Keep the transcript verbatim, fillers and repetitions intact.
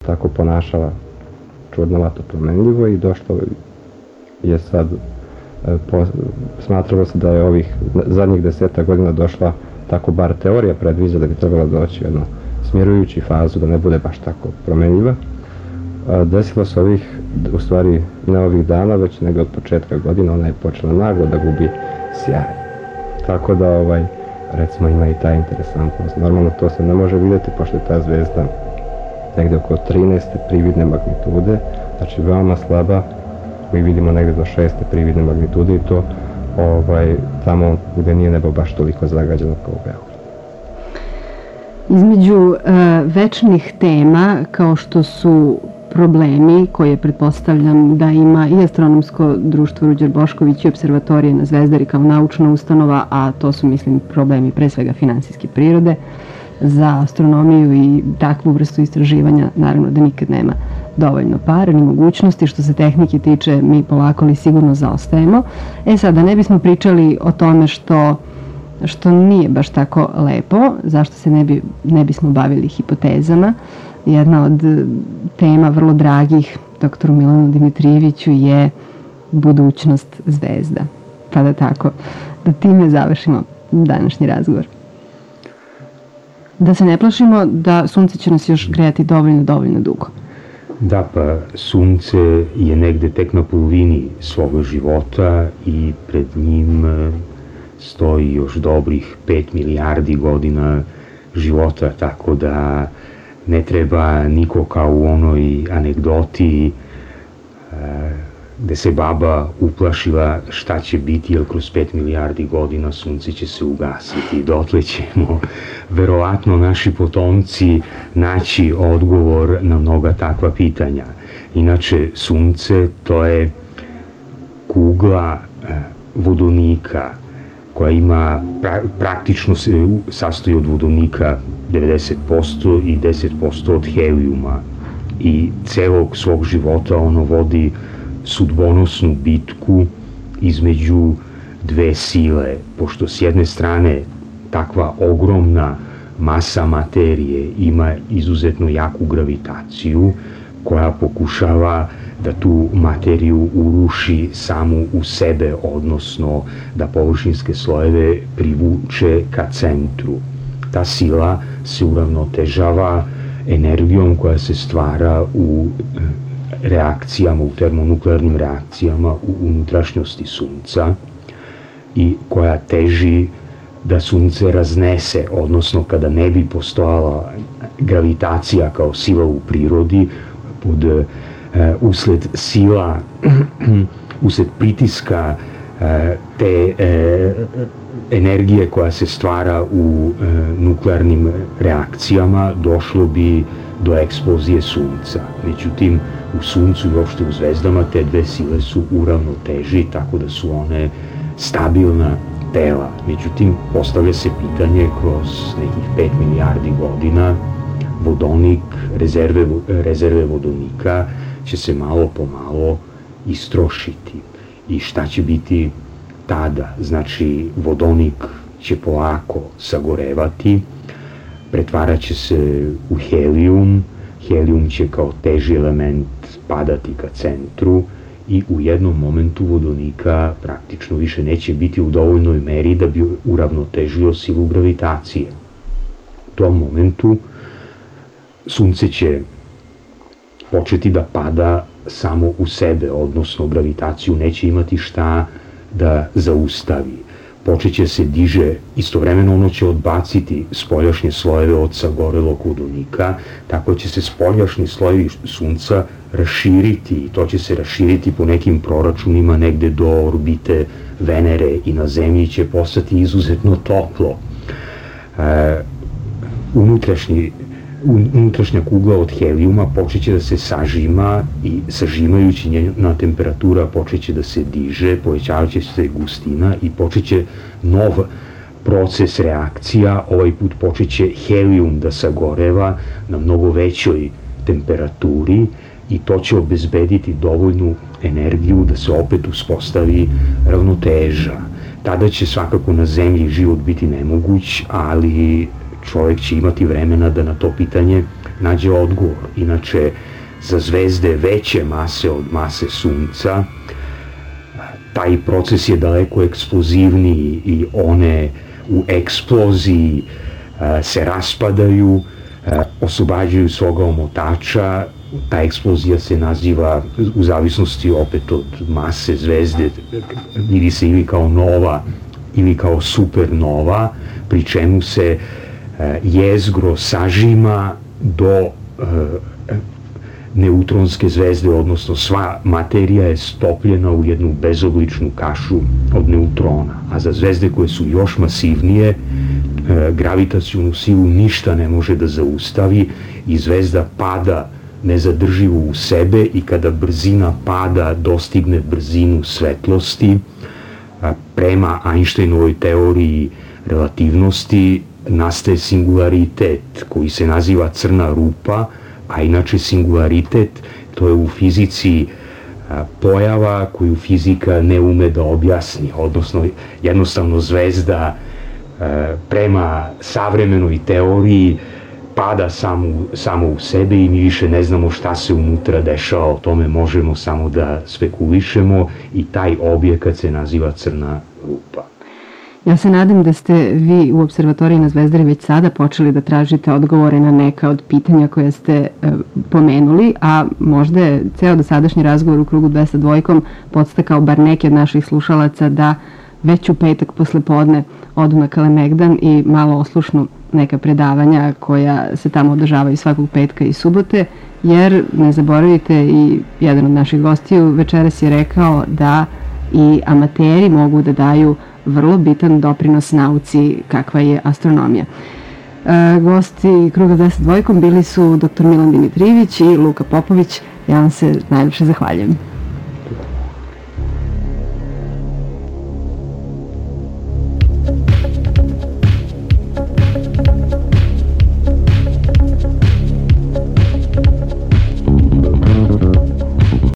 tako ponašala čudnovato promenljivo i došlo je sad, po, smatralo se da je ovih zadnjih deseta godina došla, tako bar teorija predviđa da bi trebala doći u jednu smirujući fazu, da ne bude baš tako promenljiva. Desilo se ovih, u stvari ne ovih dana, već nego od početka godina, ona je počela naglo da gubi sjaj. Tako da, ovaj, recimo, ima i ta interesantnost. Normalno to se ne može vidjeti, pošto je ta zvezda negde oko trinaeste prividne magnitude, znači veoma slaba. Mi vidimo negde do šeste prividne magnitude i to ovaj, tamo gde nije nebo baš toliko zagađeno kao u Beogradu. Između uh, večnih tema, kao što su problemi koje pretpostavljam da ima i Astronomsko društvo Ruđer Bošković i Observatorije na Zvezdari kao naučna ustanova, a to su, mislim, problemi pre svega finansijske prirode za astronomiju i takvu vrstu istraživanja, naravno da nikad nema dovoljno para ni mogućnosti. Što se tehnike tiče, mi polako ali sigurno zaostajemo. E sad, da ne bismo pričali o tome što što nije baš tako lepo, zašto se ne, bi, ne bismo bavili hipotezama. Jedna od tema vrlo dragih doktoru Milanu Dimitrijeviću je budućnost zvezda. Pa da tako, da time završimo današnji razgovor. Da se ne plašimo da sunce će nas još grejati dovoljno, dovoljno dugo. Da, pa sunce je negde tek na polovini svoga života i pred njim stoji još dobrih pet milijardi godina života, tako da ne treba niko kao u onoj anegdoti gde se baba uplašila šta će biti, jer kroz pet milijardi godina sunce će se ugasiti. Dotle ćemo verovatno naši potomci naći odgovor na mnoga takva pitanja. Inače, sunce to je kugla vodonika koja ima, pra, praktično se sastoji od vodonika devedeset posto i deset posto od helijuma i celog svog života ono vodi sudbonosnu bitku između dve sile, pošto s jedne strane takva ogromna masa materije ima izuzetno jaku gravitaciju koja pokušava da tu materiju uruši samu u sebe, odnosno da površinske slojeve privuče ka centru. Ta sila se uravnotežava energijom koja se stvara u reakcijama, u termonuklearnim reakcijama u unutrašnjosti sunca i koja teži da sunce raznese, odnosno kada ne bi postojala gravitacija kao sila u prirodi, pod uh, usled sila, usled pritiska uh, te uh, energije koja se stvara u uh, nuklearnim reakcijama, došlo bi do eksplozije sunca. Međutim, u suncu i uopšte u zvezdama te dve sile su u ravnoteži, tako da su one stabilna tela. Međutim, postavlja se pitanje kroz nekih pet milijardi godina, vodonik, rezerve, rezerve vodonika će se malo po malo istrošiti. I šta će biti tada? Znači, vodonik će polako sagorevati, pretvarat će se u helijum, helijum će kao teži element padati ka centru i u jednom momentu vodonika praktično više neće biti u dovoljnoj meri da bi uravnotežio silu gravitacije. U tom momentu sunce će početi da pada samo u sebe, odnosno gravitaciju neće imati šta da zaustavi. Počeće se diže, istovremeno ono će odbaciti spoljašnje slojeve od sagorelog vodonika, tako će se spoljašnji slojevi sunca raširiti i to će se raširiti po nekim proračunima negde do orbite Venere i na Zemlji će postati izuzetno toplo. E, unutrašnji unutrašnja kugla od helijuma počeće da se sažima i sažimajući njena temperatura počeće da se diže, povećavaće se gustina i počeće nov proces reakcija, ovaj put počeće helijum da sagoreva na mnogo većoj temperaturi i to će obezbediti dovoljnu energiju da se opet uspostavi ravnoteža. Tada će svakako na Zemlji život biti nemoguć, ali čovjek će imati vremena da na to pitanje nađe odgovor. Inače, za zvezde veće mase od mase Sunca, taj proces je daleko eksplozivniji i one u eksploziji se raspadaju, oslobađaju svoga omotača. Ta eksplozija se naziva, u zavisnosti opet od mase zvezde, vidi se ili kao nova ili kao supernova, pri čemu se jezgro sažima do neutronske zvezde, odnosno sva materija je stopljena u jednu bezobličnu kašu od neutrona. A za zvezde koje su još masivnije, gravitacionu silu ništa ne može da zaustavi i zvezda pada nezadrživo u sebe i kada brzina pada dostigne brzinu svetlosti, prema Einsteinovoj teoriji relativnosti nastaje singularitet koji se naziva crna rupa, a inače singularitet to je u fizici pojava koju fizika ne ume da objasni, odnosno jednostavno zvezda prema savremenoj teoriji pada samo, samo u sebe i mi više ne znamo šta se unutra dešava, o tome možemo samo da spekulišemo i taj objekat se naziva crna rupa. Ja se nadam da ste vi u observatoriji na Zvezdari već sada počeli da tražite odgovore na neka od pitanja koje ste e, pomenuli, a možda je ceo dosadašnji razgovor u krugu dvesta dvojkom podstakao bar neki od naših slušalaca da već u petak posle podne odu na Kalemegdan i malo oslušnu neka predavanja koja se tamo održavaju svakog petka i subote, jer ne zaboravite, i jedan od naših gostiju večeras je rekao da i amateri mogu da daju vrlo bitan doprinos nauci kakva je astronomija. E, gosti kruga dvesta dvojkom bili su doktor Milan Dimitrijević i Luka Popović. Ja vam se najljepše zahvaljujem.